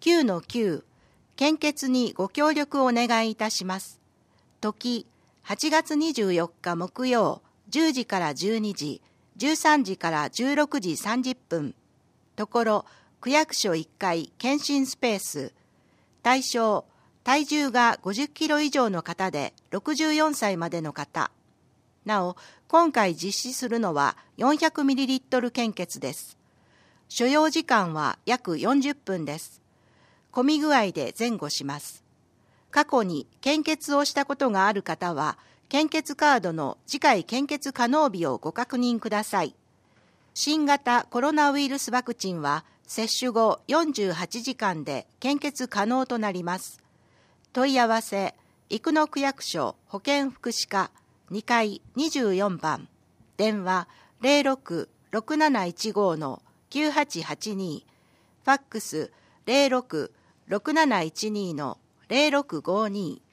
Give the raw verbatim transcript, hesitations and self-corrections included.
きゅうのきゅう、献血にご協力をお願いいたします。時、はちがつにじゅうよっか木曜、じゅうじからじゅうにじ、じゅうさんじからじゅうろくじさんじゅっぷん。ところ、区役所いっかい検診スペース。対象、体重がごじゅっキロ以上の方でろくじゅうよんさいまでの方。なお、今回実施するのは よんひゃくミリリットル 献血です。所要時間は約よんじゅっぷんです。混み具合で前後します。過去に献血をしたことがある方は、献血カードの次回献血可能日をご確認ください。新型コロナウイルスワクチンは接種後よんじゅうはちじかんで献血可能となります。問い合わせ、生野区役所保健福祉課にかいにじゅうよんばん、電話 ゼロろく ろくなないちご きゅうはちはちに、ファックス ゼロろく ろくなないちに ゼロろくごに